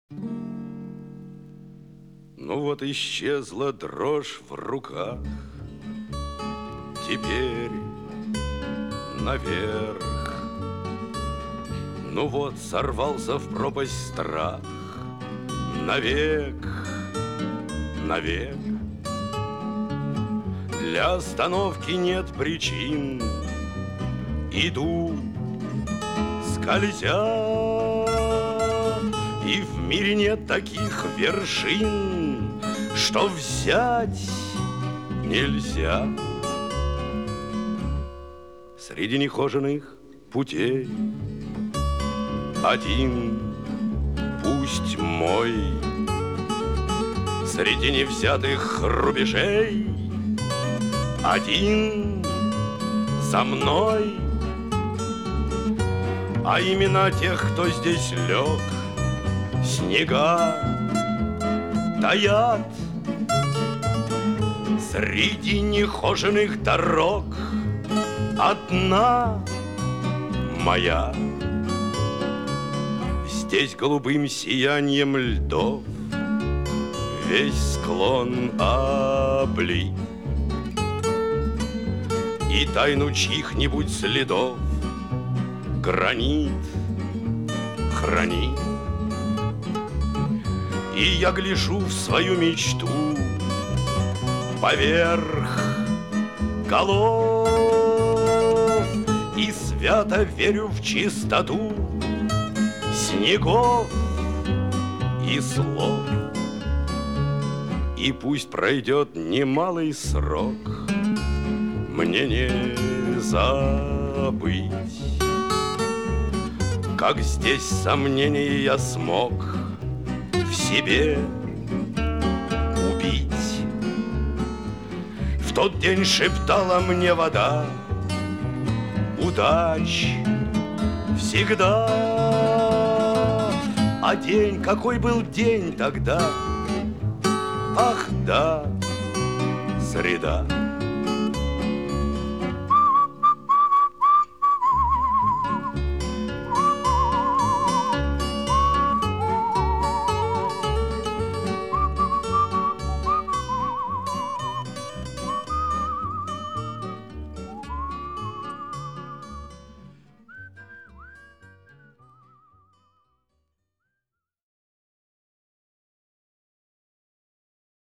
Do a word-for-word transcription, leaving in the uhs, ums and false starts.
Ну вот исчезла дрожь в руках, теперь наверх. Ну вот сорвался в пропасть страх, навек, навек. Для остановки нет причин, иду, скользя, и в мире нет таких вершин, что взять нельзя. Среди нехоженных путей один, пусть мой, среди невзятых рубежей один за мной. А имена тех, кто здесь лег, снега таят. Среди нехоженных дорог одна моя. Здесь голубым сиянием льдов весь склон облит, и тайну чьих-нибудь следов гранит хранит. И я гляжу в свою мечту поверх голов и свято верю в чистоту снегов и слов. И пусть пройдет немалый срок, мне не забыть, как здесь сомнения я смог в себе убить. В тот день шептала мне вода: удач всегда. А день, какой был день тогда? Ах да, среда.